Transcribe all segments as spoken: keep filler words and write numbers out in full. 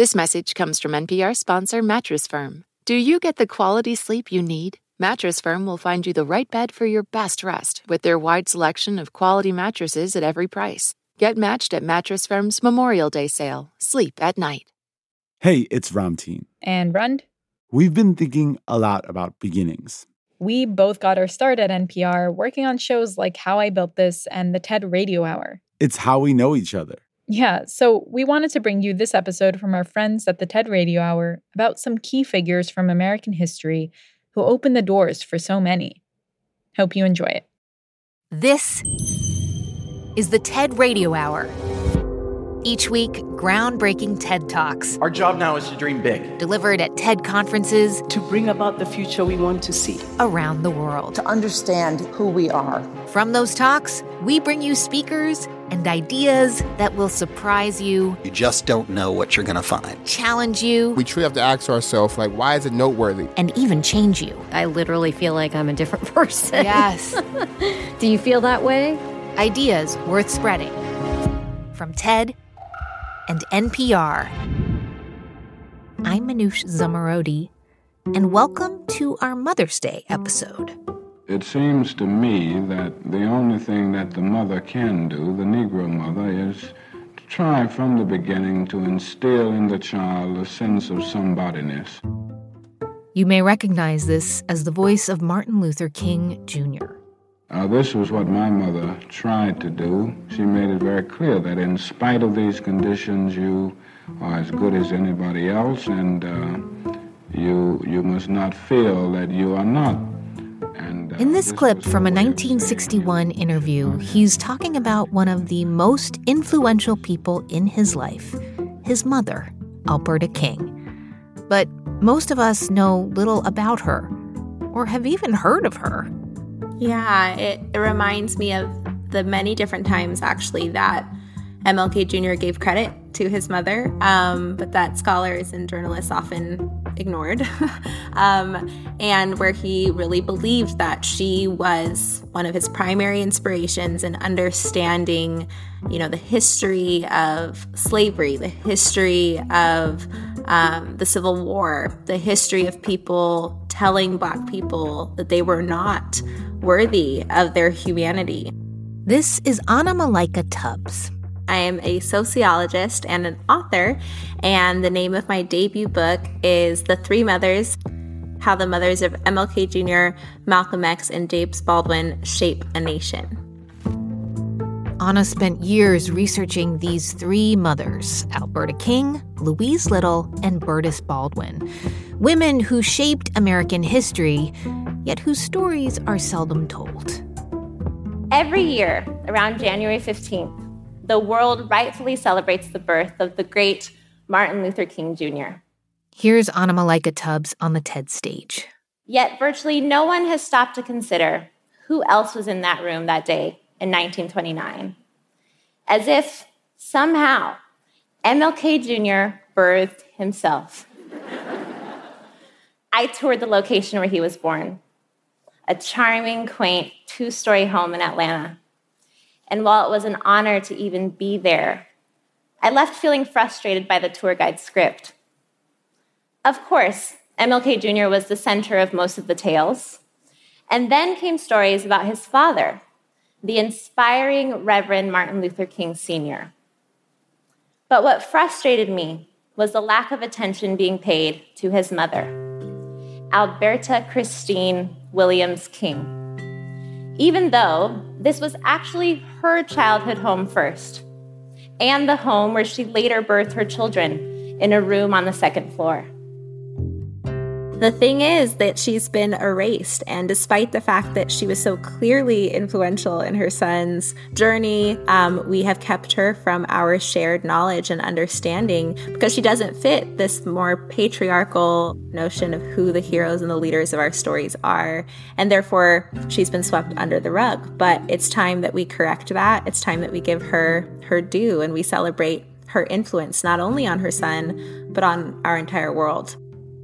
This message comes from N P R sponsor Mattress Firm. Do you get the quality sleep you need? Mattress Firm will find you the right bed for your best rest with their wide selection of quality mattresses at every price. Get matched at Mattress Firm's Memorial Day sale. Sleep at night. Hey, it's Ramteen. And Rund. We've been thinking a lot about beginnings. We both got our start at N P R working on shows like How I Built This and the TED Radio Hour. It's how we know each other. Yeah, so we wanted to bring you this episode from our friends at the TED Radio Hour about some key figures from American history who opened the doors for so many. Hope you enjoy it. This is the TED Radio Hour. Each week, groundbreaking TED Talks. Our job now is to dream big. Delivered at TED conferences. To bring about the future we want to see. Around the world. To understand who we are. From those talks, we bring you speakers and ideas that will surprise you. You just don't know what you're going to find. Challenge you. We truly have to ask ourselves, like, why is it noteworthy? And even change you. I literally feel like I'm a different person. Yes. Do you feel that way? Ideas worth spreading. From TED and N P R. I'm Manoush Zomorodi, and welcome to our Mother's Day episode. It seems to me that the only thing that the mother can do, the Negro mother, is to try from the beginning to instill in the child a sense of somebodyness. You may recognize this as the voice of Martin Luther King, Junior Uh, this was what my mother tried to do. She made it very clear that in spite of these conditions, you are as good as anybody else, and uh, you you must not feel that you are not. And, uh, in this, this clip from a her way of nineteen sixty-one interview, he's talking about one of the most influential people in his life, his mother, Alberta King. But most of us know little about her, or have even heard of her. Yeah, it, it reminds me of the many different times, actually, that M L K Junior gave credit to his mother, um, but that scholars and journalists often ignored, um, and where he really believed that she was one of his primary inspirations in understanding, you know, the history of slavery, the history of um, the Civil War, the history of people telling Black people that they were not worthy of their humanity. This is Anna Malaika Tubbs. I am a sociologist and an author, and the name of my debut book is The Three Mothers: How the Mothers of M L K Junior, Malcolm X, and James Baldwin Shape a Nation. Anna spent years researching these three mothers, Alberta King, Louise Little, and Bertus Baldwin, women who shaped American history, yet whose stories are seldom told. Every year, around January fifteenth, the world rightfully celebrates the birth of the great Martin Luther King Junior Here's Anna Malaika Tubbs on the TED stage. Yet virtually no one has stopped to consider who else was in that room that day in nineteen twenty-nine. As if, somehow, M L K Junior birthed himself. I toured the location where he was born, a charming, quaint, two-story home in Atlanta. And while it was an honor to even be there, I left feeling frustrated by the tour guide script. Of course, M L K Junior was the center of most of the tales. And then came stories about his father, the inspiring Reverend Martin Luther King Senior But what frustrated me was the lack of attention being paid to his mother, Alberta Christine Williams King. Even though this was actually her childhood home first, and the home where she later birthed her children in a room on the second floor. The thing is that she's been erased, and despite the fact that she was so clearly influential in her son's journey, um, we have kept her from our shared knowledge and understanding because she doesn't fit this more patriarchal notion of who the heroes and the leaders of our stories are, and therefore she's been swept under the rug. But it's time that we correct that. It's time that we give her her due, and we celebrate her influence not only on her son, but on our entire world.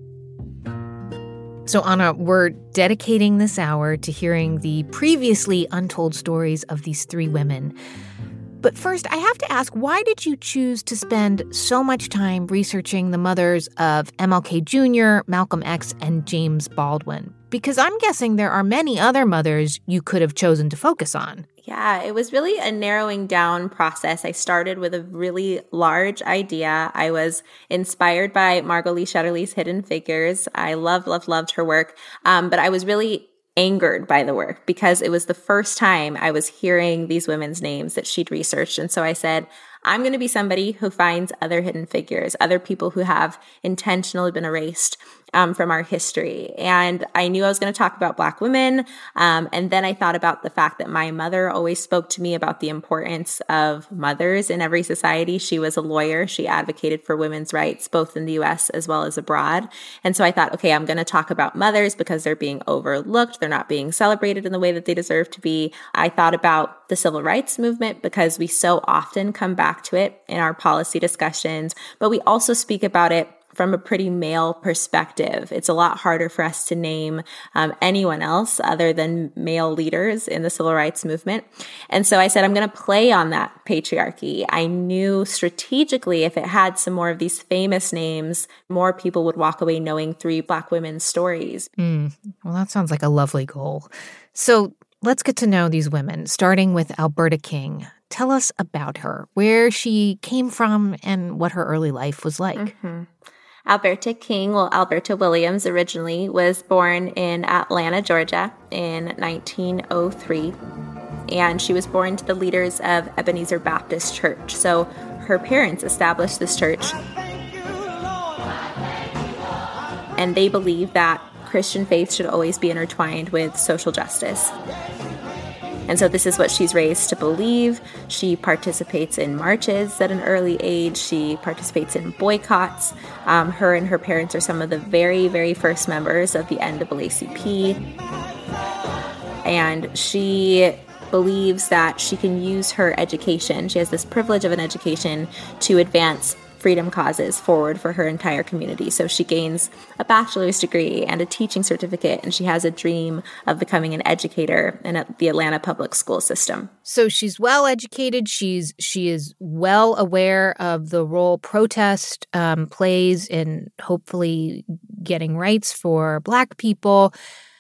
So, Anna, we're dedicating this hour to hearing the previously untold stories of these three women. But first, I have to ask, why did you choose to spend so much time researching the mothers of M L K Junior, Malcolm X, and James Baldwin? Because I'm guessing there are many other mothers you could have chosen to focus on. Yeah, it was really a narrowing down process. I started with a really large idea. I was inspired by Margot Lee Shetterly's Hidden Figures. I loved, loved, loved her work. Um, but I was really angered by the work because it was the first time I was hearing these women's names that she'd researched. And so I said, I'm going to be somebody who finds other hidden figures, other people who have intentionally been erased um, from our history. And I knew I was going to talk about Black women. Um, and then I thought about the fact that my mother always spoke to me about the importance of mothers in every society. She was a lawyer. She advocated for women's rights, both in the U S as well as abroad. And so I thought, okay, I'm going to talk about mothers because they're being overlooked. They're not being celebrated in the way that they deserve to be. I thought about the civil rights movement because we so often come back to it in our policy discussions, but we also speak about it from a pretty male perspective. It's a lot harder for us to name um, anyone else other than male leaders in the civil rights movement. And so I said, I'm going to play on that patriarchy. I knew strategically if it had some more of these famous names, more people would walk away knowing three Black women's stories. Mm, well, that sounds like a lovely goal. So let's get to know these women, starting with Alberta King. Tell us about her, where she came from, and what her early life was like. Mm-hmm. Alberta King, well, Alberta Williams originally was born in Atlanta, Georgia in nineteen oh three. And she was born to the leaders of Ebenezer Baptist Church. So her parents established this church. And they believed that Christian faith should always be intertwined with social justice. And so this is what she's raised to believe. She participates in marches at an early age. She participates in boycotts. Um, her and her parents are some of the very, very first members of the N double A C P. And she believes that she can use her education. She has this privilege of an education to advance freedom causes forward for her entire community. So she gains a bachelor's degree and a teaching certificate, and she has a dream of becoming an educator in the Atlanta public school system. So she's well educated. She's she is well aware of the role protest um, plays in hopefully getting rights for Black people,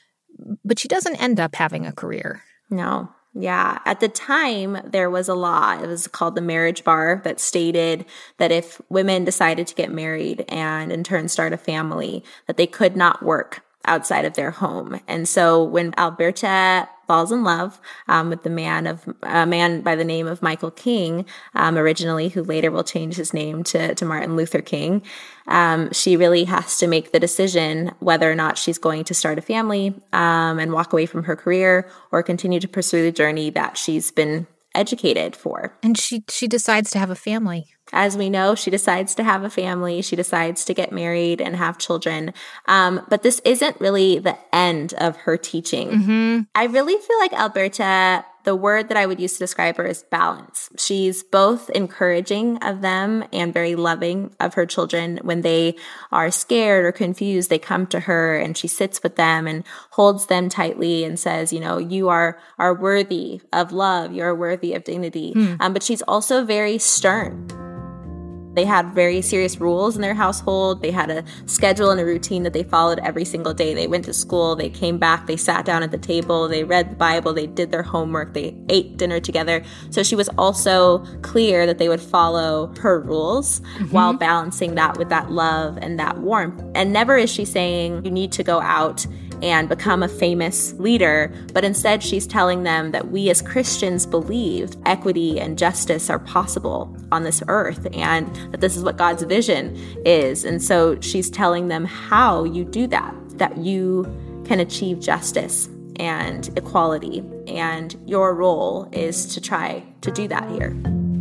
but she doesn't end up having a career. No. Yeah. At the time, there was a law. It was called the marriage bar that stated that if women decided to get married and in turn start a family, that they could not work outside of their home. And so when Alberta falls in love um, with the man of a man by the name of Michael King, um, originally, who later will change his name to, to Martin Luther King, um, she really has to make the decision whether or not she's going to start a family um, and walk away from her career or continue to pursue the journey that she's been educated for. And she she decides to have a family. As we know, she decides to have a family. She decides to get married and have children. Um, but this isn't really the end of her teaching. Mm-hmm. I really feel like Alberta, the word that I would use to describe her is balance. She's both encouraging of them and very loving of her children. When they are scared or confused, they come to her and she sits with them and holds them tightly and says, you know, you are, are worthy of love. You're worthy of dignity. Mm. Um, but she's also very stern. They had very serious rules in their household. They had a schedule and a routine that they followed every single day. They went to school, they came back, they sat down at the table, they read the Bible, they did their homework, they ate dinner together. So she was also clear that they would follow her rules mm-hmm. while balancing that with that love and that warmth. And never is she saying you need to go out and become a famous leader, but instead she's telling them that we as Christians believe equity and justice are possible on this earth and that this is what God's vision is. And so she's telling them how you do that, that you can achieve justice and equality, and your role is to try to do that here.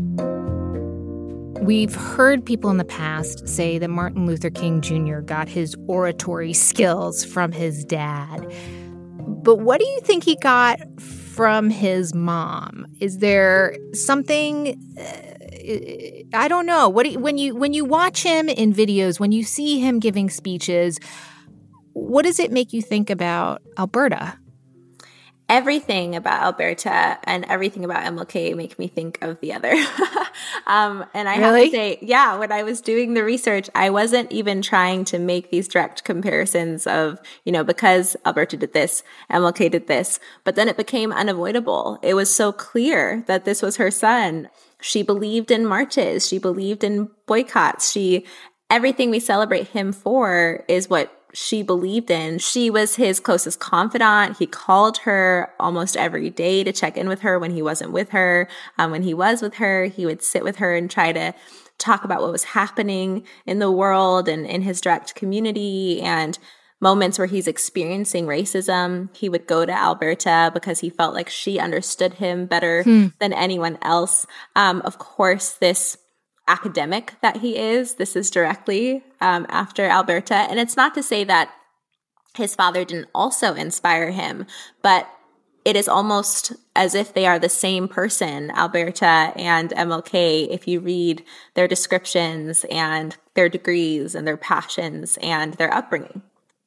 We've heard people in the past say that Martin Luther King Junior got his oratory skills from his dad. But what do you think he got from his mom? Is there something, uh, I don't know. What do you, when you when you watch him in videos, when you see him giving speeches, what does it make you think about Alberta? everything about Alberta and everything about M L K make me think of the other. um, and I really? have to say, yeah, when I was doing the research, I wasn't even trying to make these direct comparisons of, you know, because Alberta did this, M L K did this, but then it became unavoidable. It was so clear that this was her son. She believed in marches. She believed in boycotts. She, everything we celebrate him for is what she believed in. She was his closest confidant. He called her almost every day to check in with her when he wasn't with her. Um, when he was with her, he would sit with her and try to talk about what was happening in the world and in his direct community, and moments where he's experiencing racism. He would go to Alberta because he felt like she understood him better hmm. than anyone else. Um, of course, this academic that he is, this is directly um, after Alberta. And it's not to say that his father didn't also inspire him, but it is almost as if they are the same person, Alberta and M L K, if you read their descriptions and their degrees and their passions and their upbringing.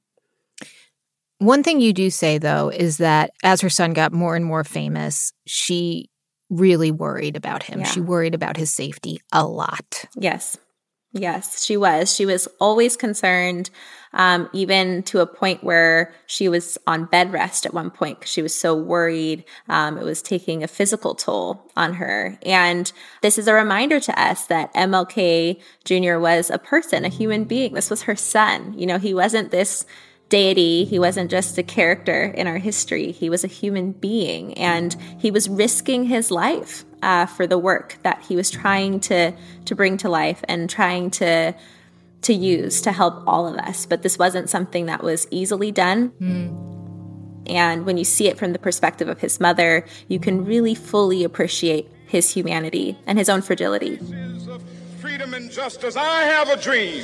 One thing you do say, though, is that as her son got more and more famous, she really worried about him. Yeah. She worried about his safety a lot. Yes. Yes, she was. She was always concerned, um, even to a point where she was on bed rest at one point because she was so worried. Um, it was taking a physical toll on her. And this is a reminder to us that M L K Junior was a person, a human being. This was her son. You know, he wasn't this deity. He wasn't just a character in our history. He was a human being, and he was risking his life uh, for the work that he was trying to to bring to life and trying to to use to help all of us. But this wasn't something that was easily done. Mm. And when you see it from the perspective of his mother, you can really fully appreciate his humanity and his own fragility. Freedom and justice. I have a dream.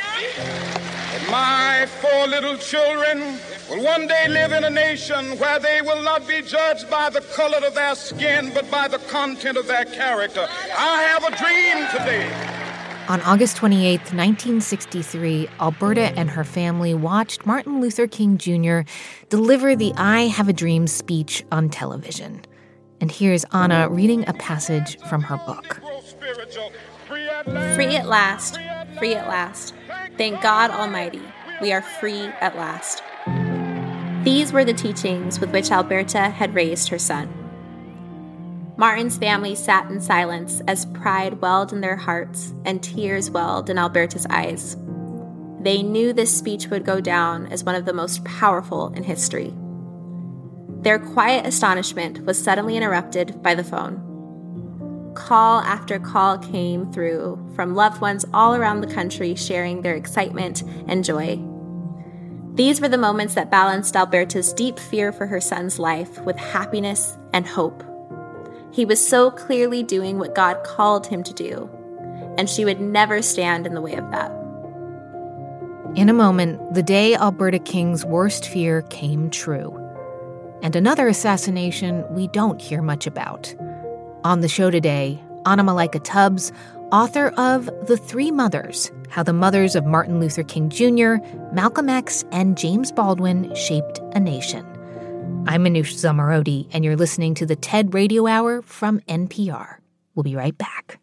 My four little children will one day live in a nation where they will not be judged by the color of their skin, but by the content of their character. I have a dream today. On August twenty-eighth, nineteen sixty-three, Alberta and her family watched Martin Luther King Junior deliver the I Have a Dream speech on television. And here's Anna reading a passage from her book. Free at last, free at last. Thank God Almighty, we are free at last. These were the teachings with which Alberta had raised her son. Martin's family sat in silence as pride welled in their hearts and tears welled in Alberta's eyes. They knew this speech would go down as one of the most powerful in history. Their quiet astonishment was suddenly interrupted by the phone. Call after call came through from loved ones all around the country sharing their excitement and joy. These were the moments that balanced Alberta's deep fear for her son's life with happiness and hope. He was so clearly doing what God called him to do, and she would never stand in the way of that. In a moment, the day Alberta King's worst fear came true. And another assassination we don't hear much about. On the show today, Anna Malaika Tubbs, author of The Three Mothers, How the Mothers of Martin Luther King Junior, Malcolm X, and James Baldwin Shaped a Nation. I'm Manoush Zomorodi, and you're listening to the TED Radio Hour from N P R. We'll be right back.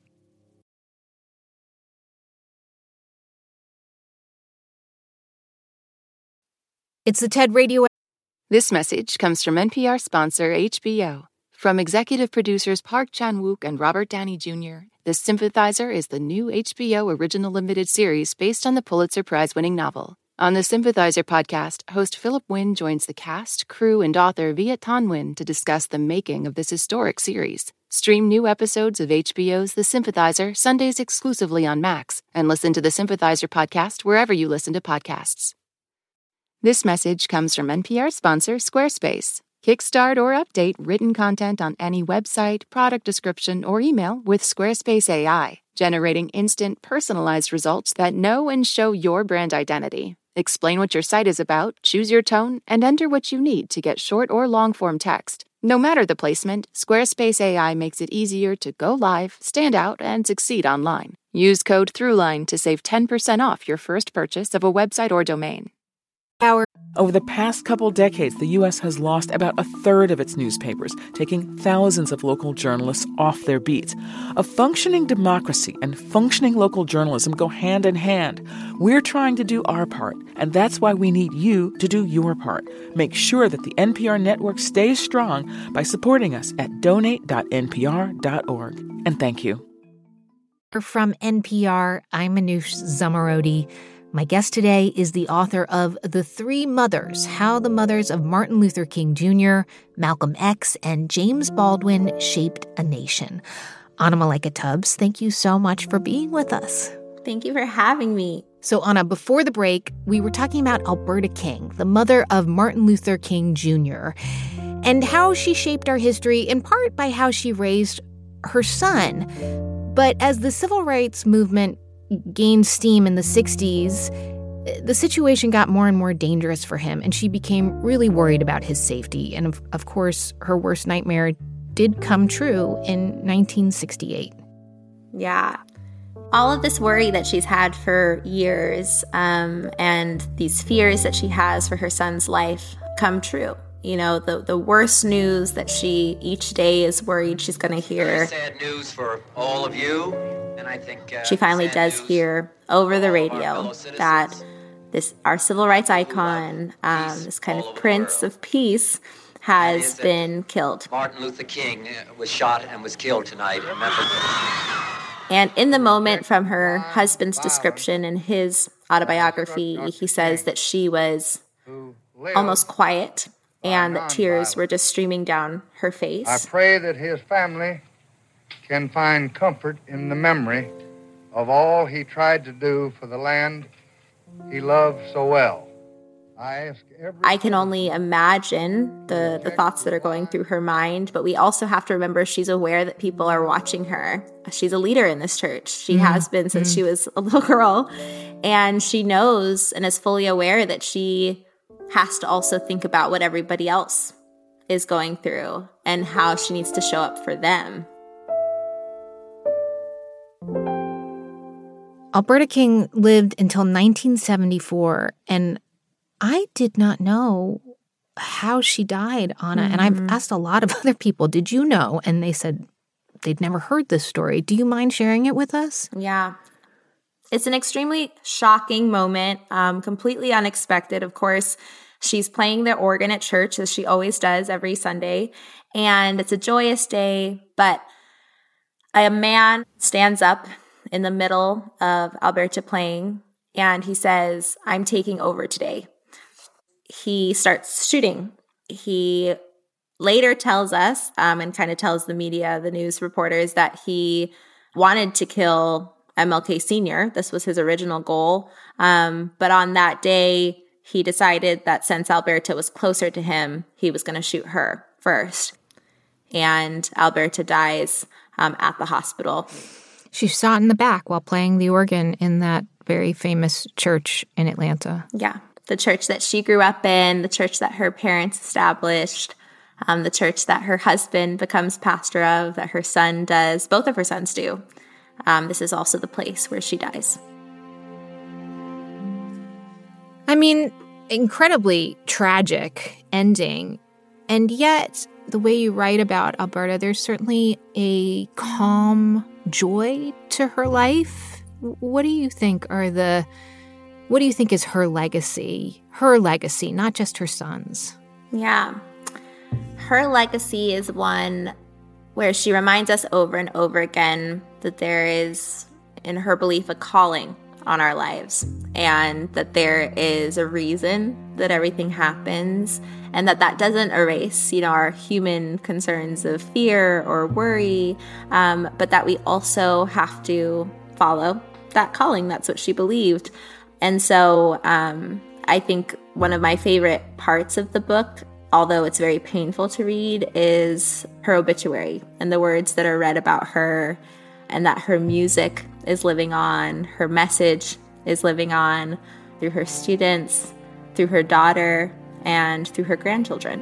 It's the TED Radio Hour. This message comes from N P R sponsor H B O. From executive producers Park Chan-wook and Robert Downey Junior, The Sympathizer is the new H B O original limited series based on the Pulitzer Prize-winning novel. On the Sympathizer podcast, host Philip Wynn joins the cast, crew, and author Viet Thanh Nguyen to discuss the making of this historic series. Stream new episodes of H B O's The Sympathizer Sundays exclusively on Max, and listen to the Sympathizer podcast wherever you listen to podcasts. This message comes from N P R sponsor Squarespace. Kickstart or update written content on any website, product description, or email with Squarespace A I, generating instant, personalized results that know and show your brand identity. Explain what your site is about, choose your tone, and enter what you need to get short or long-form text. No matter the placement, Squarespace A I makes it easier to go live, stand out, and succeed online. Use code THROUGHLINE to save ten percent off your first purchase of a website or domain. Our Over the past couple decades, the U S has lost about a third of its newspapers, taking thousands of local journalists off their beats. A functioning democracy and functioning local journalism go hand in hand. We're trying to do our part, and that's why we need you to do your part. Make sure that the N P R network stays strong by supporting us at donate dot n p r dot org. And thank you. From N P R, I'm Manoush Zomorodi. My guest today is the author of The Three Mothers, How the Mothers of Martin Luther King Junior, Malcolm X, and James Baldwin Shaped a Nation. Anna Malaika Tubbs, thank you so much for being with us. Thank you for having me. So, Anna, before the break, we were talking about Alberta King, the mother of Martin Luther King Junior, and how she shaped our history in part by how she raised her son. But as the civil rights movement gained steam in the sixties, the situation got more and more dangerous for him, and she became really worried about his safety. And of, of course, her worst nightmare did come true in nineteen sixty-eight. Yeah. All of this worry that she's had for years, um, and these fears that she has for her son's life come true. You know, the, the worst news that she each day is worried she's going to hear. Very sad news for all of you. And I think uh, she finally does hear over the radio that this our civil rights icon, um, this kind of prince of peace, has been killed. Martin Luther King was shot and was killed tonight. Remember that. And in the moment, from her husband's description in his autobiography, he says that she was almost quiet and that tears were just streaming down her face. I pray that his family can find comfort in the memory of all he tried to do for the land he loved so well. I ask every I can only imagine the, the thoughts that are going through her mind, but we also have to remember she's aware that people are watching her. She's a leader in this church. She mm-hmm. has been since mm-hmm. she was a little girl, and she knows and is fully aware that she has to also think about what everybody else is going through and how she needs to show up for them. Alberta King lived until nineteen seventy-four, and I did not know how she died, Anna. Mm-hmm. And I've asked a lot of other people, did you know? And they said they'd never heard this story. Do you mind sharing it with us? Yeah. It's an extremely shocking moment, um, completely unexpected. Of course, she's playing the organ at church, as she always does every Sunday. And it's a joyous day, but a man stands up in the middle of Alberta playing, and he says, "I'm taking over today." He starts shooting. He later tells us, um, and kind of tells the media, the news reporters, that he wanted to kill M L K Senior This was his original goal. Um, but on that day, he decided that since Alberta was closer to him, he was going to shoot her first. And Alberta dies um, at the hospital. She shot in the back while playing the organ in that very famous church in Atlanta. Yeah, the church that she grew up in, the church that her parents established, um, the church that her husband becomes pastor of, that her son does. Both of her sons do. Um, this is also the place where she dies. I mean, incredibly tragic ending. And yet, the way you write about Alberta, there's certainly a calm joy to her life. What do you think are the, what do you think is her legacy? Her legacy, not just her son's. Yeah. Her legacy is one where she reminds us over and over again that there is, in her belief, a calling on our lives, and that there is a reason that everything happens, and that that doesn't erase, you know, our human concerns of fear or worry, um, but that we also have to follow that calling. That's what she believed. And so um, I think one of my favorite parts of the book, although it's very painful to read, is her obituary and the words that are read about her, and that her music is living on, her message is living on through her students, through her daughter, and through her grandchildren.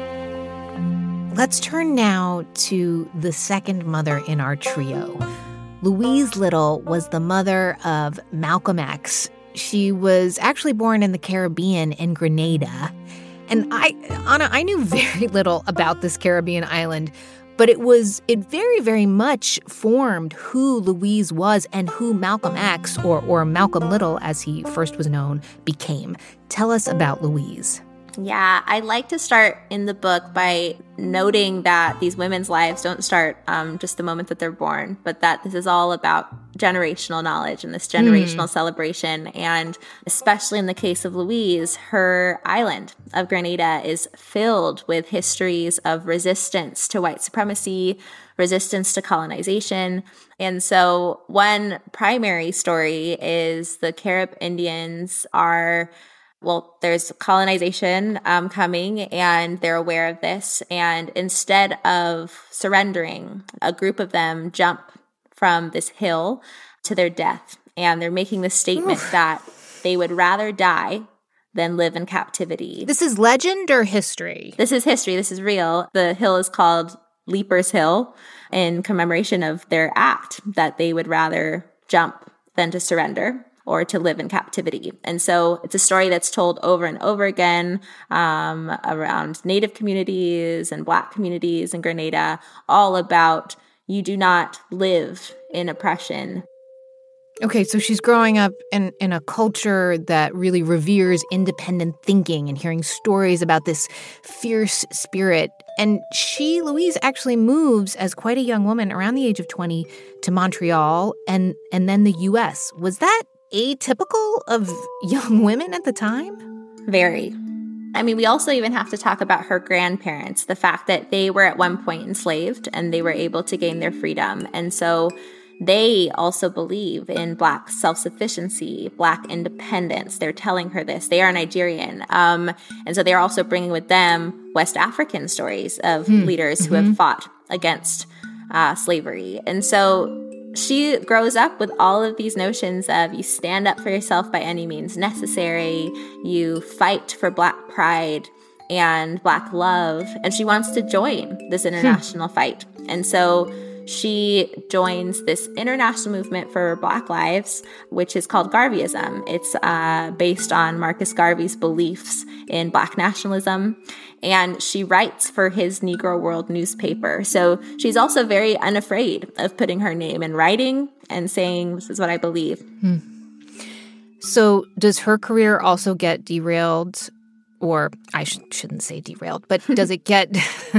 Let's turn now to the second mother in our trio, Louise Little was the mother of Malcolm X. She was actually born in the Caribbean in Grenada. And I, Anna, I knew very little about this Caribbean island, but it was, it very, very much formed who Louise was and who Malcolm X, or, or Malcolm Little, as he first was known, became. Tell us about Louise. Yeah, I like to start in the book by noting that these women's lives don't start um, just the moment that they're born, but that this is all about generational knowledge and this generational mm. celebration. And especially in the case of Louise, her island of Grenada is filled with histories of resistance to white supremacy, resistance to colonization. And so one primary story is the Carib Indians are Well, there's colonization um, coming, and they're aware of this. And instead of surrendering, a group of them jump from this hill to their death. And they're making the statement Oof. that they would rather die than live in captivity. This is legend or history? This is history. This is real. The hill is called Leapers Hill in commemoration of their act that they would rather jump than to surrender or to live in captivity. And so it's a story that's told over and over again um, around Native communities and Black communities in Grenada, all about you do not live in oppression. Okay, so she's growing up in, in a culture that really reveres independent thinking and hearing stories about this fierce spirit. And she, Louise, actually moves as quite a young woman around the age of twenty to Montreal and, and then the U S. Was that atypical of young women at the time? Very. I mean, we also even have to talk about her grandparents, the fact that they were at one point enslaved and they were able to gain their freedom. And so they also believe in Black self-sufficiency, Black independence. They're telling her this. They are Nigerian. Um, and so they're also bringing with them West African stories of hmm. leaders who mm-hmm. have fought against uh, slavery. And so she grows up with all of these notions of you stand up for yourself by any means necessary, you fight for Black pride and Black love, and she wants to join this international hmm. fight. And so she joins this international movement for Black lives, which is called Garveyism. It's uh, based on Marcus Garvey's beliefs in Black nationalism. And she writes for his Negro World newspaper. So she's also very unafraid of putting her name in writing and saying, this is what I believe. Hmm. So does her career also get derailed? Or I sh- shouldn't say derailed, but does it get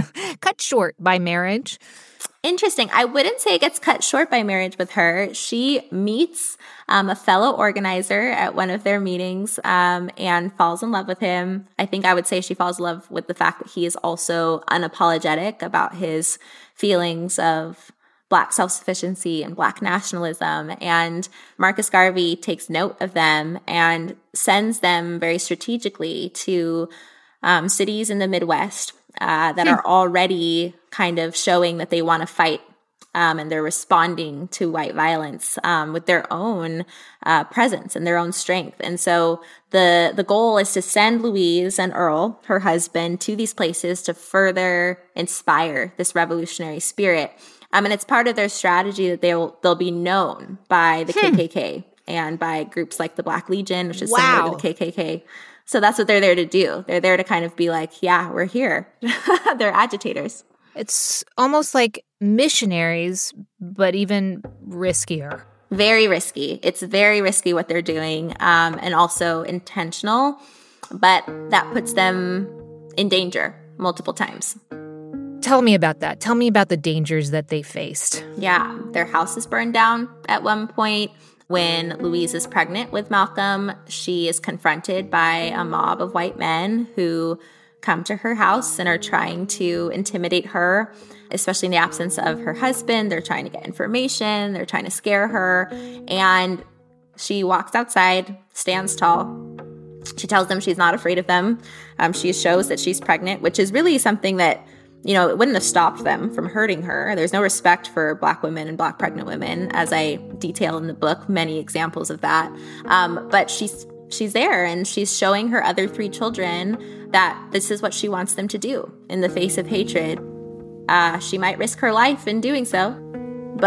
cut short by marriage? Interesting. I wouldn't say it gets cut short by marriage with her. She meets um, a fellow organizer at one of their meetings um, and falls in love with him. I think I would say she falls in love with the fact that he is also unapologetic about his feelings of Black self-sufficiency and Black nationalism. And Marcus Garvey takes note of them and sends them very strategically to um, cities in the Midwest uh, that hmm. are already kind of showing that they want to fight um, and they're responding to white violence um, with their own uh, presence and their own strength. And so the the goal is to send Louise and Earl, her husband, to these places to further inspire this revolutionary spirit. Um, and it's part of their strategy that they'll they'll be known by the hmm. K K K and by groups like the Black Legion, which is wow. similar to the K K K. So that's what they're there to do. They're there to kind of be like, yeah, we're here. They're agitators. It's almost like missionaries, but even riskier. Very risky. It's very risky what they're doing, um, and also intentional. But that puts them in danger multiple times. Tell me about that. Tell me about the dangers that they faced. Yeah, their house is burned down at one point. When Louise is pregnant with Malcolm, she is confronted by a mob of white men who come to her house and are trying to intimidate her, especially in the absence of her husband. They're trying to get information. They're trying to scare her. And she walks outside, stands tall. She tells them she's not afraid of them. Um, she shows that she's pregnant, which is really something that, you know, it wouldn't have stopped them from hurting her. There's no respect for Black women and Black pregnant women, as I detail in the book, many examples of that. Um, but she's she's there, and she's showing her other three children that this is what she wants them to do in the face of hatred. Uh, she might risk her life in doing so, but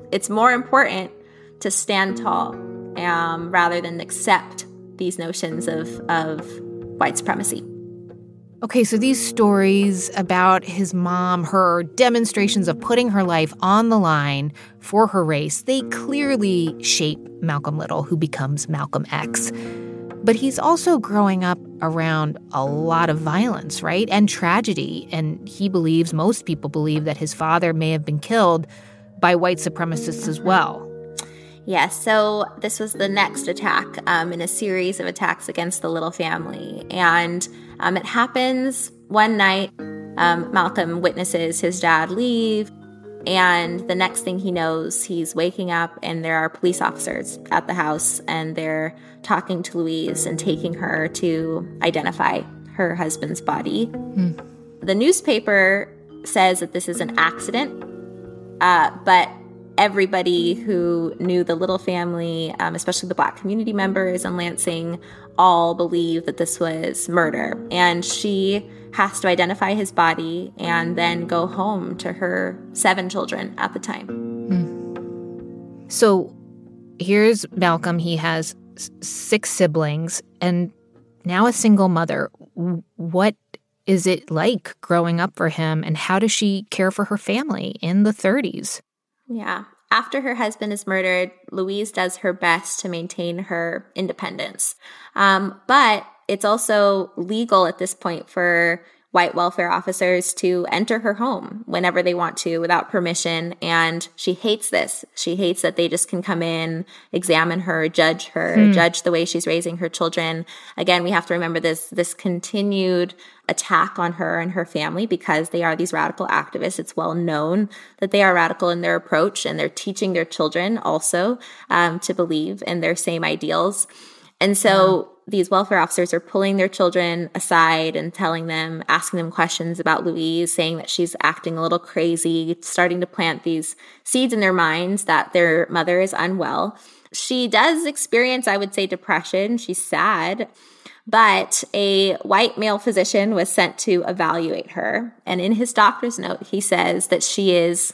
it's more important to stand tall um, rather than accept these notions of, of white supremacy. Okay, so these stories about his mom, her demonstrations of putting her life on the line for her race, they clearly shape Malcolm Little, who becomes Malcolm X. But he's also growing up around a lot of violence, right? And tragedy. And he believes, most people believe, that his father may have been killed by white supremacists as well. Yes, so this was the next attack um, in a series of attacks against the Little family. And um, it happens one night. Um, Malcolm witnesses his dad leave. And the next thing he knows, he's waking up and there are police officers at the house. And they're talking to Louise and taking her to identify her husband's body. Hmm. The newspaper says that this is an accident, uh, but everybody who knew the Little family, um, especially the Black community members in Lansing, all believe that this was murder. And she has to identify his body and then go home to her seven children at the time. Hmm. So here's Malcolm. He has s- six siblings and now a single mother. What is it like growing up for him, and how does she care for her family in the thirties? Yeah. After her husband is murdered, Louise does her best to maintain her independence. Um, but it's also legal at this point for white welfare officers to enter her home whenever they want to without permission. And she hates this. She hates that they just can come in, examine her, judge her, hmm. judge the way she's raising her children. Again, we have to remember this, this continued attack on her and her family because they are these radical activists. It's well known that they are radical in their approach, and they're teaching their children also um, to believe in their same ideals. And so wow. these welfare officers are pulling their children aside and telling them, asking them questions about Louise, saying that she's acting a little crazy, starting to plant these seeds in their minds that their mother is unwell. She does experience, I would say, depression. She's sad. But a white male physician was sent to evaluate her. And in his doctor's note, he says that she is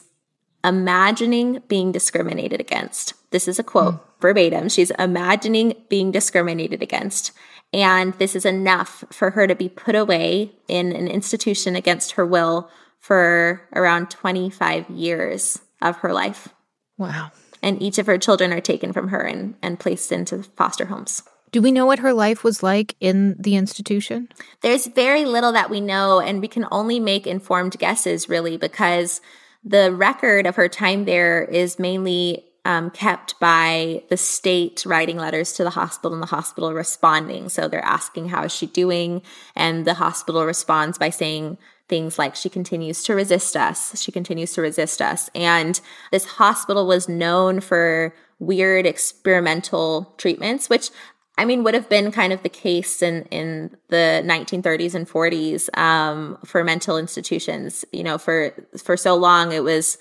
imagining being discriminated against. This is a quote, mm. verbatim. She's imagining being discriminated against. And this is enough for her to be put away in an institution against her will for around twenty-five years of her life. Wow. And each of her children are taken from her and, and placed into foster homes. Do we know what her life was like in the institution? There's very little that we know, and we can only make informed guesses, really, because the record of her time there is mainly um, kept by the state writing letters to the hospital and the hospital responding. So they're asking, how is she doing? And the hospital responds by saying things like, she continues to resist us. She continues to resist us. And this hospital was known for weird experimental treatments, which I mean, would have been kind of the case in, in the nineteen thirties and forties um, for mental institutions. You know, for for so long it was,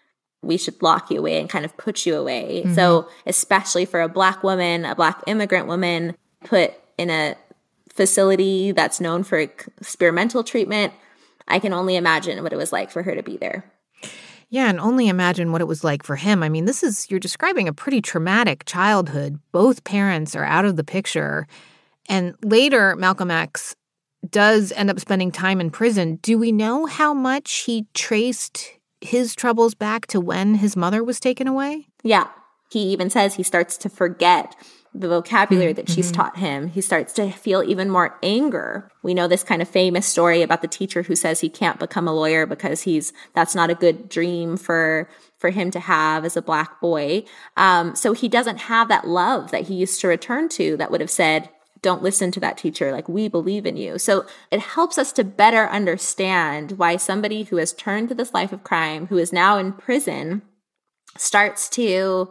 we should lock you away and kind of put you away. Mm-hmm. So especially for a Black woman, a Black immigrant woman put in a facility that's known for experimental treatment, I can only imagine what it was like for her to be there. Yeah, and only imagine what it was like for him. I mean, this is, you're describing a pretty traumatic childhood. Both parents are out of the picture. And later, Malcolm X does end up spending time in prison. Do we know how much he traced his troubles back to when his mother was taken away? Yeah. He even says he starts to forget the vocabulary that she's mm-hmm. taught him. He starts to feel even more anger. We know this kind of famous story about the teacher who says he can't become a lawyer because he's that's not a good dream for for him to have as a Black boy. Um, so he doesn't have that love that he used to return to that would have said, don't listen to that teacher, like, we believe in you. So it helps us to better understand why somebody who has turned to this life of crime, who is now in prison, starts to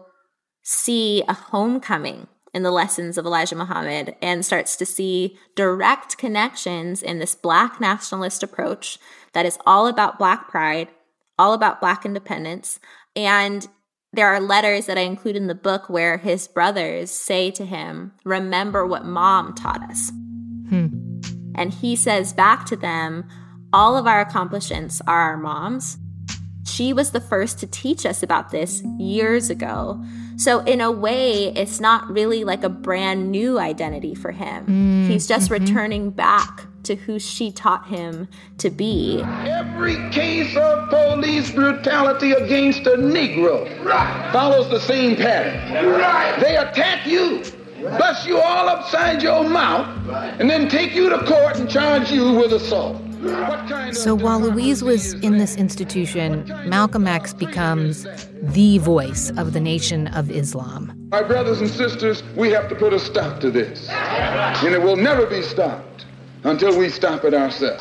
see a homecoming in the lessons of Elijah Muhammad and starts to see direct connections in this Black nationalist approach that is all about Black pride, all about Black independence. And there are letters that I include in the book where his brothers say to him, remember what Mom taught us. Hmm. And he says back to them, all of our accomplishments are our moms. She was the first to teach us about this years ago. So in a way, it's not really like a brand new identity for him. Mm, He's just mm-hmm. returning back to who she taught him to be. Every case of police brutality against a Negro right. follows the same pattern. Right. They attack you, bust you all upside your mouth, and then take you to court and charge you with assault. So while Louise was in this institution, Malcolm X becomes the voice of the Nation of Islam. My brothers and sisters, we have to put a stop to this. And it will never be stopped until we stop it ourselves.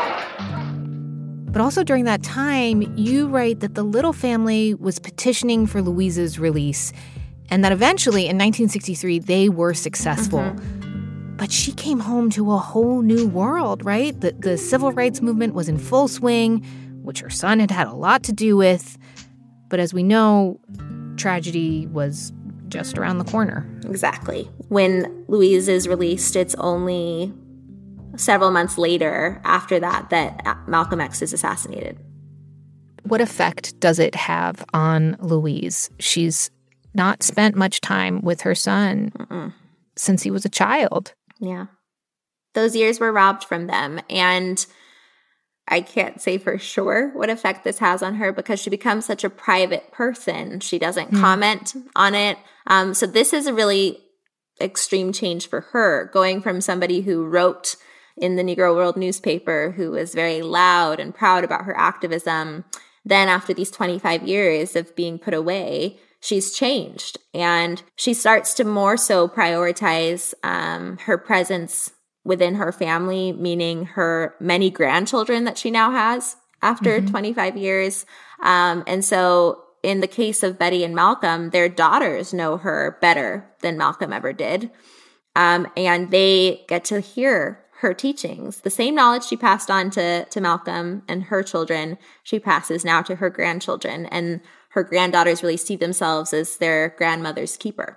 But also during that time, you write that the Little family was petitioning for Louise's release, and that eventually, in nineteen sixty-three, they were successful. Mm-hmm. But she came home to a whole new world, right? The, the civil rights movement was in full swing, which her son had had a lot to do with. But as we know, tragedy was just around the corner. Exactly. When Louise is released, it's only several months later after that that Malcolm X is assassinated. What effect does it have on Louise? She's not spent much time with her son Mm-mm. since he was a child. Yeah. Those years were robbed from them. And I can't say for sure what effect this has on her because she becomes such a private person. She doesn't mm. comment on it. Um, so this is a really extreme change for her, going from somebody who wrote in the Negro World newspaper, who was very loud and proud about her activism. Then after these twenty-five years of being put away, she's changed, and she starts to more so prioritize um, her presence within her family, meaning her many grandchildren that she now has after mm-hmm. twenty-five years. Um, and so in the case of Betty and Malcolm, their daughters know her better than Malcolm ever did. Um, and they get to hear her teachings. The same knowledge she passed on to, to Malcolm and her children, she passes now to her grandchildren. And her granddaughters really see themselves as their grandmother's keeper.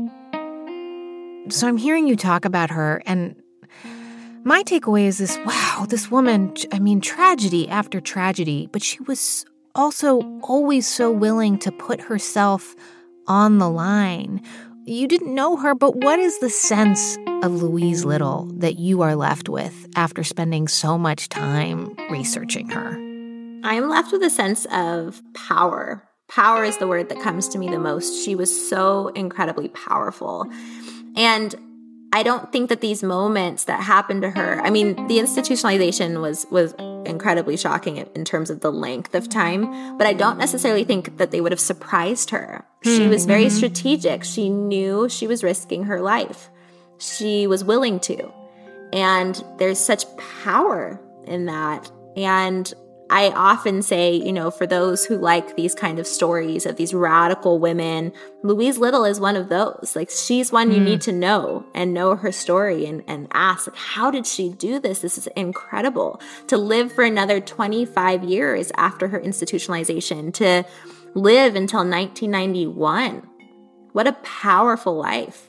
So I'm hearing you talk about her, and my takeaway is this, wow, this woman, I mean, tragedy after tragedy, but she was also always so willing to put herself on the line. You didn't know her, but what is the sense of Louise Little that you are left with after spending so much time researching her? I'm left with a sense of power. Power is the word that comes to me the most. She was so incredibly powerful. And I don't think that these moments that happened to her, I mean, the institutionalization was was incredibly shocking in terms of the length of time, but I don't necessarily think that they would have surprised her. Mm-hmm. She was very strategic. She knew she was risking her life. She was willing to. And there's such power in that. And I often say, you know, for those who like these kind of stories of these radical women, Louise Little is one of those. Like, she's one mm. you need to know and know her story and, and ask, like, how did she do this? This is incredible. To live for another twenty-five years after her institutionalization, to live until nineteen ninety-one. What a powerful life.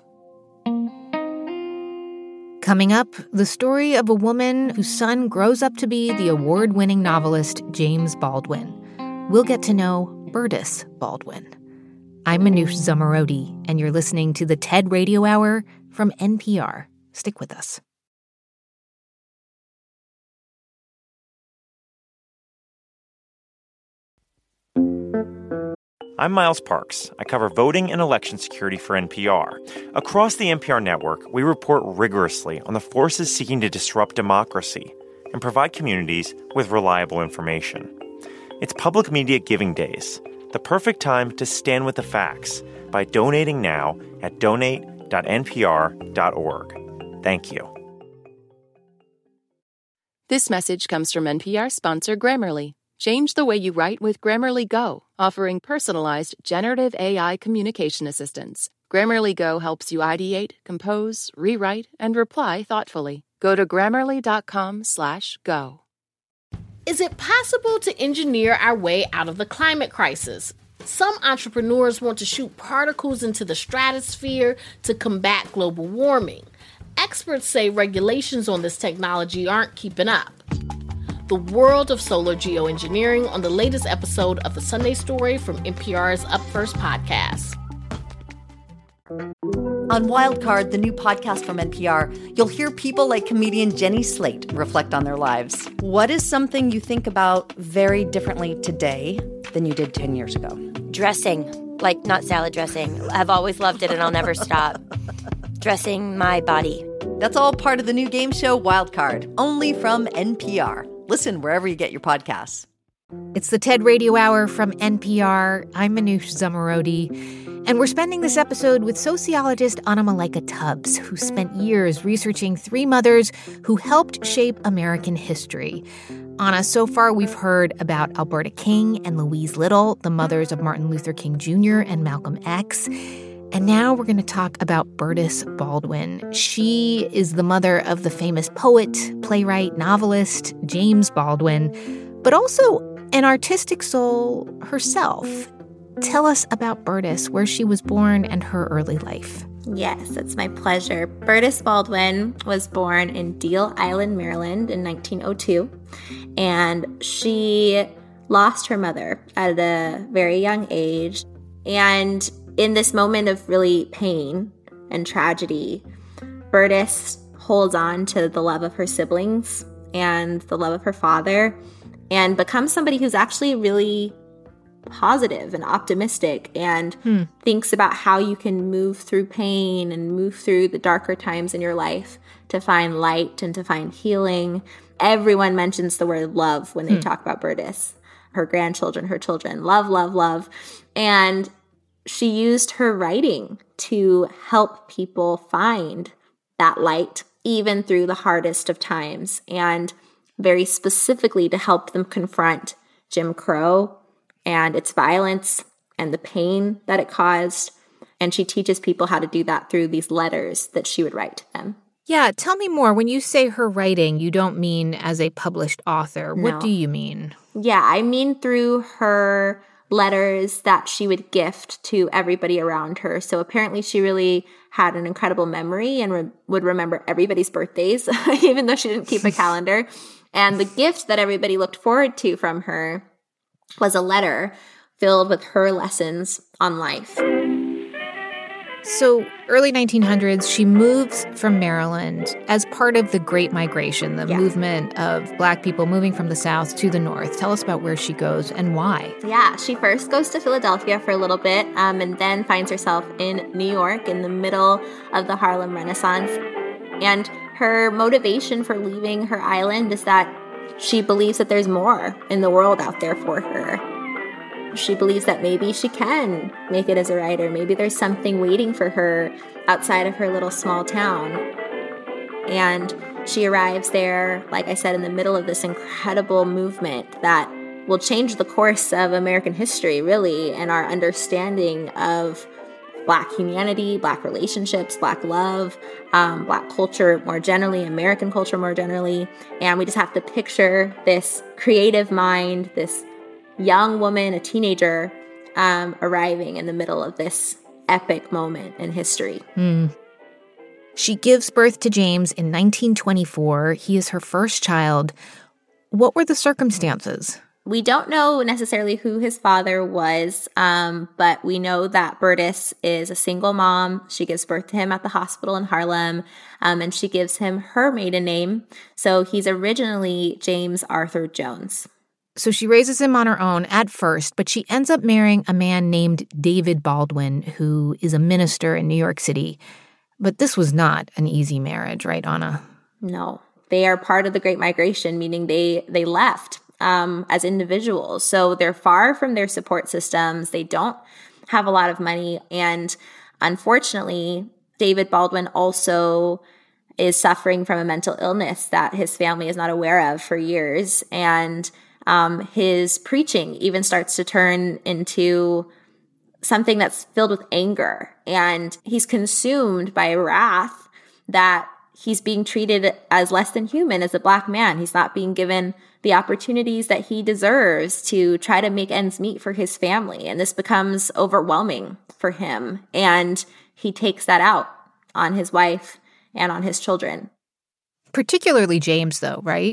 Coming up, the story of a woman whose son grows up to be the award-winning novelist James Baldwin. We'll get to know Berdis Baldwin. I'm Manoush Zomorodi, and you're listening to the TED Radio Hour from N P R. Stick with us. I'm Miles Parks. I cover voting and election security for N P R. Across the N P R network, we report rigorously on the forces seeking to disrupt democracy and provide communities with reliable information. It's Public Media Giving Days, the perfect time to stand with the facts by donating now at donate dot n p r dot org. Thank you. This message comes from N P R sponsor Grammarly. Change the way you write with Grammarly Go, offering personalized generative A I communication assistance. Grammarly Go helps you ideate, compose, rewrite, and reply thoughtfully. Go to grammarly dot com slash go. Is it possible to engineer our way out of the climate crisis? Some entrepreneurs want to shoot particles into the stratosphere to combat global warming. Experts say regulations on this technology aren't keeping up. the world of solar geoengineering on the latest episode of The Sunday Story from N P R's Up First podcast. On Wildcard, the new podcast from N P R, you'll hear people like comedian Jenny Slate reflect on their lives. What is something you think about very differently today than you did ten years ago? Dressing, like not salad dressing. I've always loved it and I'll never stop. Dressing my body. That's all part of the new game show Wildcard, only from N P R. Listen wherever you get your podcasts. It's the TED Radio Hour from N P R. I'm Manoush Zomorodi. And we're spending this episode with sociologist Anna Malaika Tubbs, who spent years researching three mothers who helped shape American history. Anna, so far we've heard about Alberta King and Louise Little, the mothers of Martin Luther King Junior and Malcolm X. And now we're going to talk about Bertis Baldwin. She is the mother of the famous poet, playwright, novelist James Baldwin, but also an artistic soul herself. Tell us about Bertis, where she was born, and her early life. Yes, it's my pleasure. Bertis Baldwin was born in Deal Island, Maryland in nineteen oh two, and she lost her mother at a very young age. And in this moment of really pain and tragedy, Bertis holds on to the love of her siblings and the love of her father and becomes somebody who's actually really positive and optimistic and hmm. thinks about how you can move through pain and move through the darker times in your life to find light and to find healing. Everyone mentions the word love when they hmm. talk about Bertis. Her grandchildren, her children, love, love, love. And she used her writing to help people find that light, even through the hardest of times, and very specifically to help them confront Jim Crow and its violence and the pain that it caused. And she teaches people how to do that through these letters that she would write to them. Yeah, tell me more. When you say her writing, you don't mean as a published author. No. What do you mean? Yeah, I mean through her letters that she would gift to everybody around her. So apparently she really had an incredible memory and re- would remember everybody's birthdays, even though she didn't keep a calendar. And the gift that everybody looked forward to from her was a letter filled with her lessons on life. So early nineteen hundreds, she moves from Maryland as part of the Great Migration, the yeah. movement of Black people moving from the South to the North. Tell us about where she goes and why. Yeah, she first goes to Philadelphia for a little bit um, and then finds herself in New York in the middle of the Harlem Renaissance. And her motivation for leaving her island is that she believes that there's more in the world out there for her. She believes that maybe she can make it as a writer. Maybe there's something waiting for her outside of her little small town. And she arrives there, like I said, in the middle of this incredible movement that will change the course of American history, really, and our understanding of Black humanity, Black relationships, Black love, um, Black culture more generally, American culture more generally. And we just have to picture this creative mind, this young woman, a teenager, um, arriving in the middle of this epic moment in history. Mm. She gives birth to James in nineteen twenty-four. He is her first child. What were the circumstances? We don't know necessarily who his father was, um, but we know that Bertis is a single mom. She gives birth to him at the hospital in Harlem, um, and she gives him her maiden name. So he's originally James Arthur Jones. So she raises him on her own at first, but she ends up marrying a man named David Baldwin, who is a minister in New York City. But this was not an easy marriage, right, Anna? No. They are part of the Great Migration, meaning they, they left. Um, as individuals. So they're far from their support systems. They don't have a lot of money. And unfortunately, David Baldwin also is suffering from a mental illness that his family is not aware of for years. And um, his preaching even starts to turn into something that's filled with anger. And he's consumed by wrath that he's being treated as less than human as a Black man. He's not being given the opportunities that he deserves to try to make ends meet for his family. And this becomes overwhelming for him. And he takes that out on his wife and on his children. Particularly James, though, right?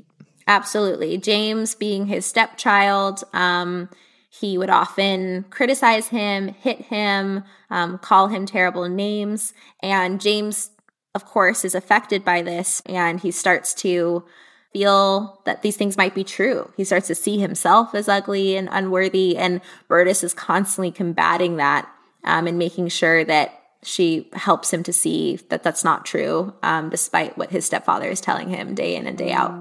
Absolutely. James, being his stepchild, um, he would often criticize him, hit him, um, call him terrible names. And James, of course, is affected by this, and he starts to feel that these things might be true. He starts to see himself as ugly and unworthy, and Burtis is constantly combating that um, and making sure that she helps him to see that that's not true, um, despite what his stepfather is telling him day in and day out.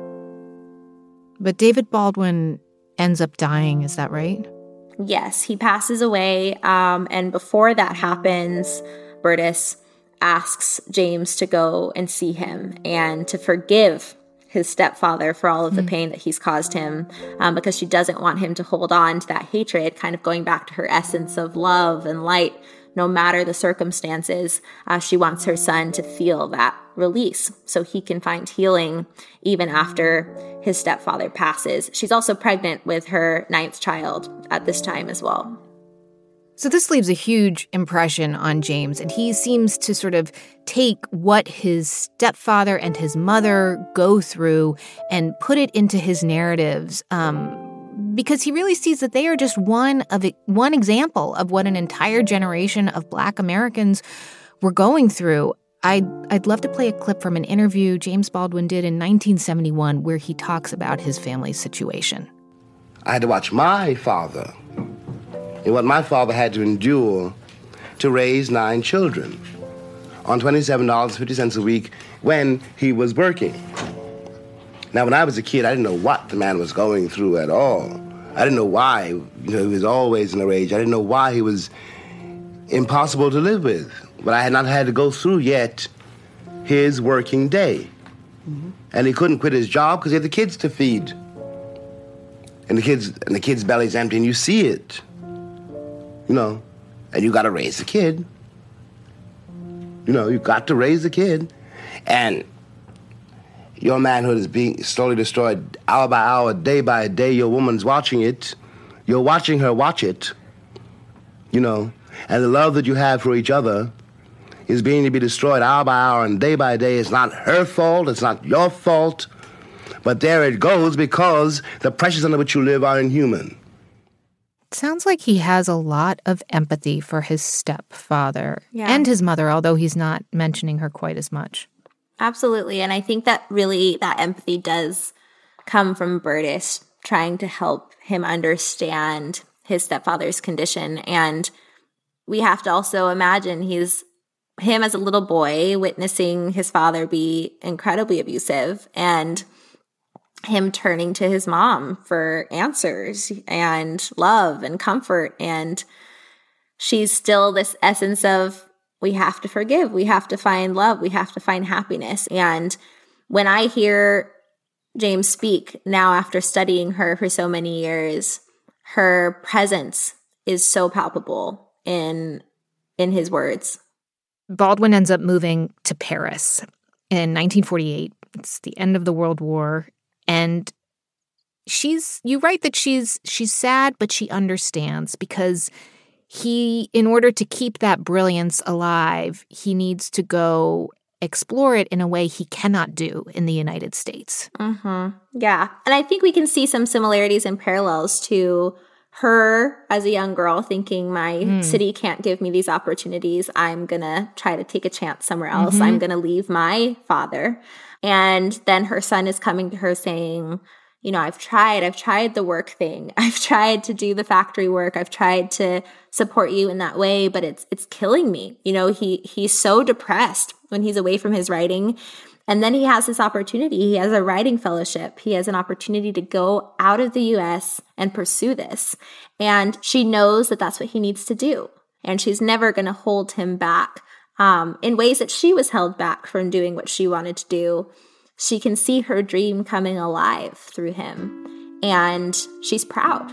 But David Baldwin ends up dying, is that right? Yes, he passes away, um, and before that happens, Burtis asks James to go and see him and to forgive his stepfather for all of the pain that he's caused him, um, because she doesn't want him to hold on to that hatred, kind of going back to her essence of love and light, no matter the circumstances. Uh, she wants her son to feel that release so he can find healing even after his stepfather passes. She's also pregnant with her ninth child at this time as well. So this leaves a huge impression on James, and he seems to sort of take what his stepfather and his mother go through and put it into his narratives, um, because he really sees that they are just one of it, one example of what an entire generation of Black Americans were going through. I'd, I'd love to play a clip from an interview James Baldwin did in nineteen seventy-one where he talks about his family's situation. I had to watch my father and what my father had to endure to raise nine children on twenty-seven dollars and fifty cents a week when he was working. Now, when I was a kid, I didn't know what the man was going through at all. I didn't know why, you know, he was always in a rage. I didn't know why he was impossible to live with. But I had not had to go through yet his working day. Mm-hmm. And he couldn't quit his job because he had the kids to feed. And the kids, and the kids' belly's empty, and you see it. You know, and you got to raise the kid. You know, you got to raise the kid. And your manhood is being slowly destroyed hour by hour, day by day. Your woman's watching it. You're watching her watch it. You know, and the love that you have for each other is being to be destroyed hour by hour and day by day. It's not her fault. It's not your fault. But there it goes because the pressures under which you live are inhuman. Sounds like he has a lot of empathy for his stepfather Yeah. and his mother, although he's not mentioning her quite as much. Absolutely. And I think that really that empathy does come from Burtis trying to help him understand his stepfather's condition. And we have to also imagine he's him as a little boy witnessing his father be incredibly abusive and him turning to his mom for answers and love and comfort. And she's still this essence of, we have to forgive, we have to find love, we have to find happiness. And when I hear James speak now after studying her for so many years, her presence is so palpable in in his words. Baldwin ends up moving to Paris in nineteen forty-eight. It's the end of the World War. And she's, you write that she's she's sad, but she understands because he, in order to keep that brilliance alive, he needs to go explore it in a way he cannot do in the United States. Mm-hmm. Yeah. And I think we can see some similarities and parallels to her as a young girl thinking my mm. city can't give me these opportunities. I'm going to try to take a chance somewhere else. Mm-hmm. I'm going to leave my father. And then her son is coming to her saying, you know, I've tried, I've tried the work thing. I've tried to do the factory work. I've tried to support you in that way, but it's it's killing me. You know, he he's so depressed when he's away from his writing. And then he has this opportunity. He has a writing fellowship. He has an opportunity to go out of the U S and pursue this. And she knows that that's what he needs to do. And she's never going to hold him back um, in ways that she was held back from doing what she wanted to do. She can see her dream coming alive through him. And she's proud.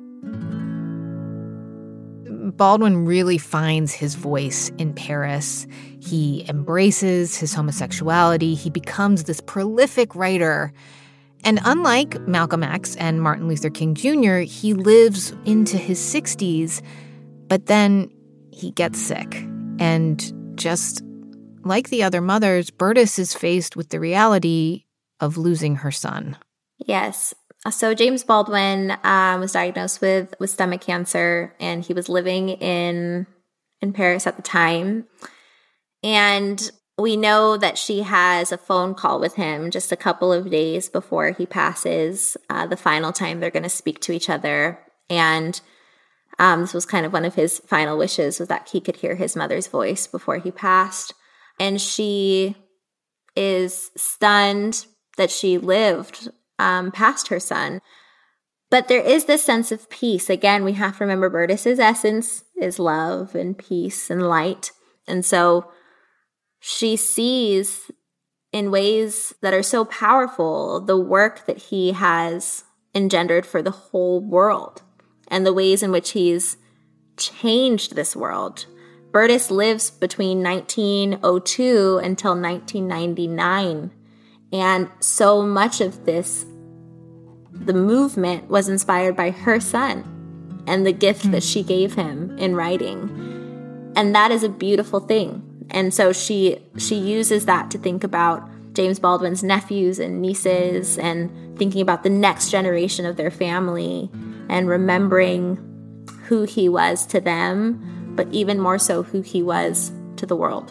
Baldwin really finds his voice in Paris. He embraces his homosexuality. He becomes this prolific writer. And unlike Malcolm X and Martin Luther King Junior, he lives into his sixties, but then he gets sick. And just like the other mothers, Burtis is faced with the reality of losing her son. Yes. So James Baldwin um, was diagnosed with, with stomach cancer, and he was living in in Paris at the time. And we know that she has a phone call with him just a couple of days before he passes, uh, the final time they're going to speak to each other. And um, this was kind of one of his final wishes, was that he could hear his mother's voice before he passed. And she is stunned that she lived um, past her son. But there is this sense of peace. Again, we have to remember Burtis's essence is love and peace and light. And so she sees in ways that are so powerful the work that he has engendered for the whole world and the ways in which he's changed this world. Burtis lives between nineteen oh two until nineteen ninety-nine. And so much of this, the movement, was inspired by her son and the gift mm. that she gave him in writing. And that is a beautiful thing. And so she she uses that to think about James Baldwin's nephews and nieces and thinking about the next generation of their family and remembering who he was to them, but even more so who he was to the world.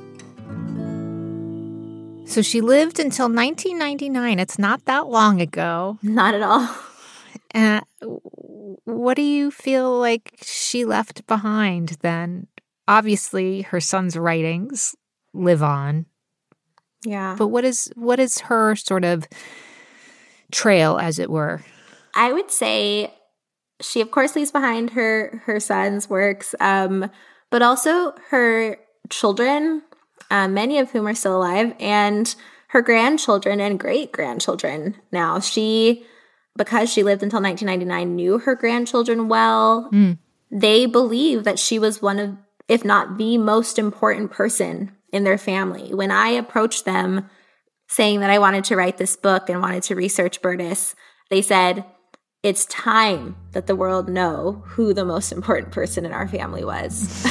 So she lived until nineteen ninety-nine. It's not that long ago. Not at all. Uh, what do you feel like she left behind then? Obviously, her son's writings live on. Yeah. But what is what is her sort of trail, as it were? I would say she, of course, leaves behind her her son's works, um, but also her children, uh, many of whom are still alive, and her grandchildren and great-grandchildren now. She, because she lived until nineteen ninety-nine, knew her grandchildren well. Mm. They believe that she was one of, if not the most important person in their family. When I approached them saying that I wanted to write this book and wanted to research Burtis, they said, it's time that the world know who the most important person in our family was.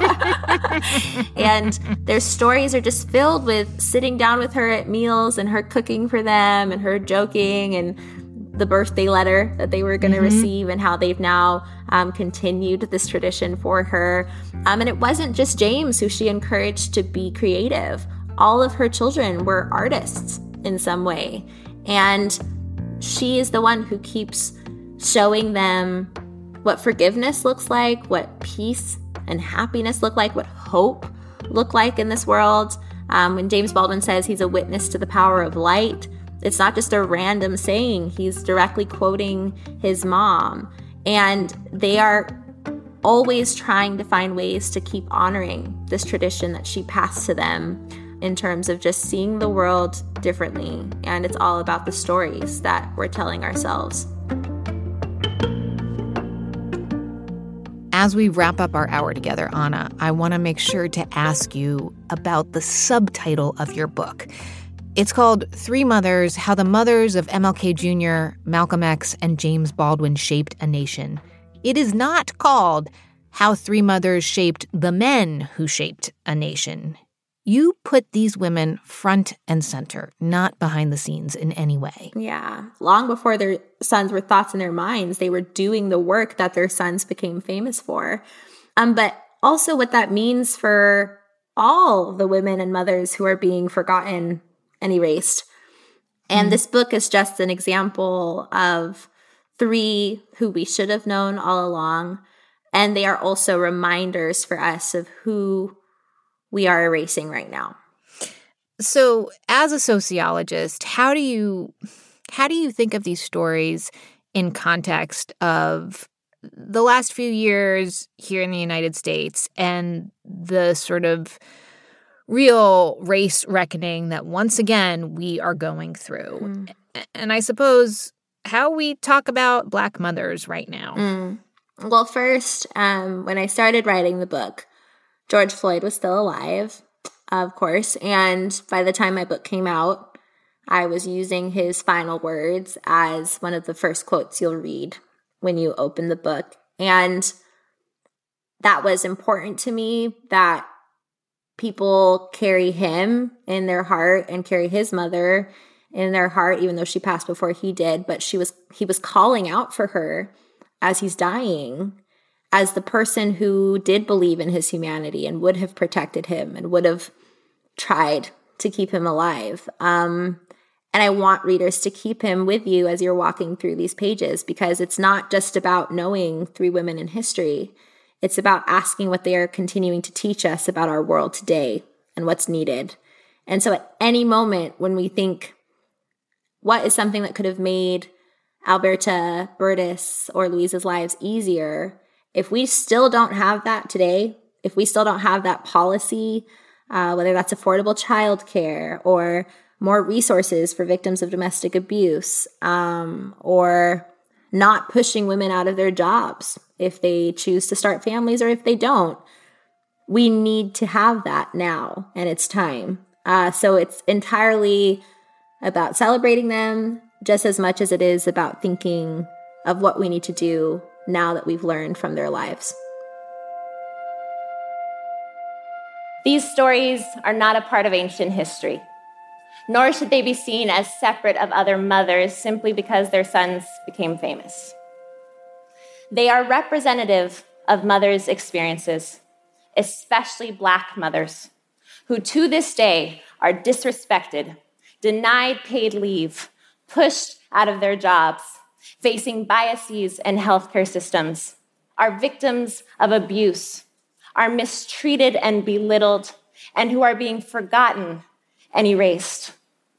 And their stories are just filled with sitting down with her at meals and her cooking for them and her joking and the birthday letter that they were going to mm-hmm. receive and how they've now um, continued this tradition for her. Um, and it wasn't just James who she encouraged to be creative. All of her children were artists in some way. And she is the one who keeps showing them what forgiveness looks like, what peace and happiness look like, what hope look like in this world. Um, when James Baldwin says he's a witness to the power of light, it's not just a random saying. He's directly quoting his mom. And they are always trying to find ways to keep honoring this tradition that she passed to them in terms of just seeing the world differently. And it's all about the stories that we're telling ourselves. As we wrap up our hour together, Anna, I want to make sure to ask you about the subtitle of your book. It's called Three Mothers, How the Mothers of M L K Junior, Malcolm X, and James Baldwin Shaped a Nation. It is not called How Three Mothers Shaped the Men Who Shaped a Nation. You put these women front and center, not behind the scenes in any way. Yeah. Long before their sons were thoughts in their minds, they were doing the work that their sons became famous for. Um, but also what that means for all the women and mothers who are being forgotten and erased. And mm-hmm. this book is just an example of three who we should have known all along. And they are also reminders for us of who we are erasing right now. So as a sociologist, how do you how do you think of these stories in context of the last few years here in the United States and the sort of real race reckoning that once again we are going through? Mm. And I suppose how we talk about Black mothers right now. Mm. Well, first, um, when I started writing the book, George Floyd was still alive, of course, and by the time my book came out, I was using his final words as one of the first quotes you'll read when you open the book. And that was important to me, that people carry him in their heart and carry his mother in their heart, even though she passed before he did. But she was he was calling out for her as he's dying, as the person who did believe in his humanity and would have protected him and would have tried to keep him alive. Um, and I want readers to keep him with you as you're walking through these pages, because it's not just about knowing three women in history. It's about asking what they are continuing to teach us about our world today and what's needed. And so at any moment when we think, what is something that could have made Alberta, Bertus, or Louise's lives easier, if we still don't have that today, if we still don't have that policy, uh, whether that's affordable childcare or more resources for victims of domestic abuse, um, or not pushing women out of their jobs if they choose to start families or if they don't, we need to have that now, and it's time. Uh, so it's entirely about celebrating them just as much as it is about thinking of what we need to do now that we've learned from their lives. These stories are not a part of ancient history, nor should they be seen as separate of other mothers simply because their sons became famous. They are representative of mothers' experiences, especially Black mothers, who to this day are disrespected, denied paid leave, pushed out of their jobs, facing biases in healthcare systems, are victims of abuse, are mistreated and belittled, and who are being forgotten and erased.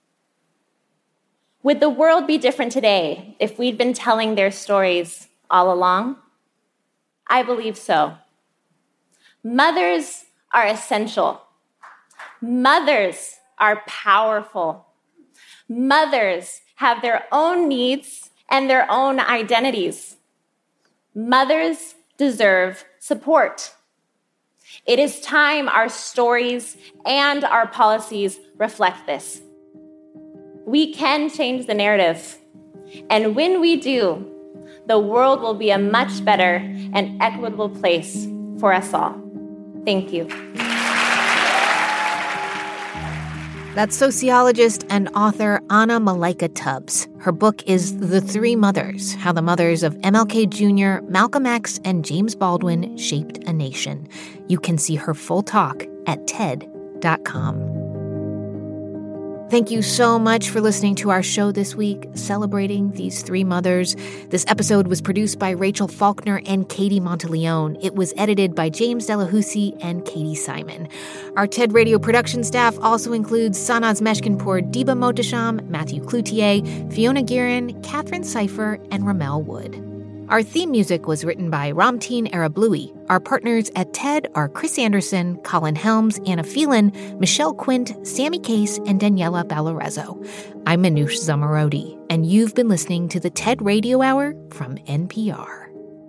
Would the world be different today if we'd been telling their stories all along? I believe so. Mothers are essential. Mothers are powerful. Mothers have their own needs and their own identities. Mothers deserve support. It is time our stories and our policies reflect this. We can change the narrative, and when we do, the world will be a much better and equitable place for us all. Thank you. That's sociologist and author Anna Malaika Tubbs. Her book is The Three Mothers: How the Mothers of M L K Junior, Malcolm X, and James Baldwin Shaped a Nation. You can see her full talk at T E D dot com. Thank you so much for listening to our show this week, celebrating these three mothers. This episode was produced by Rachel Faulkner and Katie Monteleone. It was edited by James Delahousie and Katie Simon. Our T E D Radio production staff also includes Sanaz Meshkinpour, Diba Mohtasham, Matthew Cloutier, Fiona Guerin, Catherine Cipher, and Ramel Wood. Our theme music was written by Ramteen Arablouei. Our partners at T E D are Chris Anderson, Colin Helms, Anna Phelan, Michelle Quint, Sammy Case, and Daniela Balarezzo. I'm Manoush Zomorodi, and you've been listening to the T E D Radio Hour from N P R.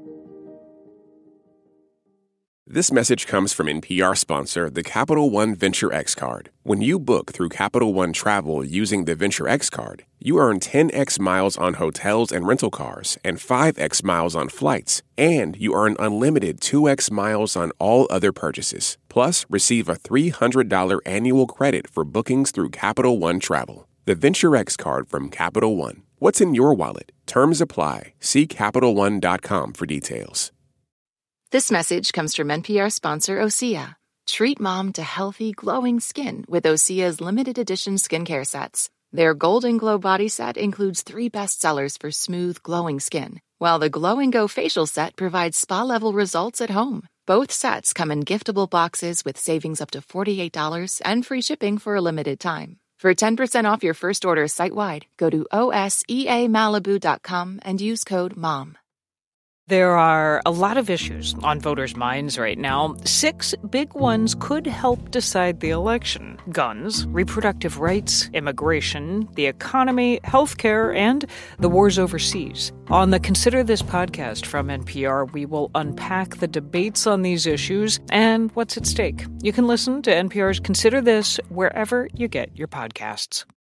This message comes from N P R sponsor, the Capital One Venture X card. When you book through Capital One Travel using the Venture X card, you earn ten x miles on hotels and rental cars and five x miles on flights, and you earn unlimited two x miles on all other purchases. Plus, receive a three hundred dollars annual credit for bookings through Capital One Travel. The Venture X card from Capital One. What's in your wallet? Terms apply. See Capital One dot com for details. This message comes from N P R sponsor Osea. Treat mom to healthy, glowing skin with Osea's limited edition skincare sets. Their Golden Glow body set includes three bestsellers for smooth, glowing skin, while the Glow and Go facial set provides spa-level results at home. Both sets come in giftable boxes with savings up to forty-eight dollars and free shipping for a limited time. For ten percent off your first order site-wide, go to O S E A Malibu dot com and use code MOM. There are a lot of issues on voters' minds right now. Six big ones could help decide the election: guns, reproductive rights, immigration, the economy, healthcare, and the wars overseas. On the Consider This podcast from N P R, we will unpack the debates on these issues and what's at stake. You can listen to N P R's Consider This wherever you get your podcasts.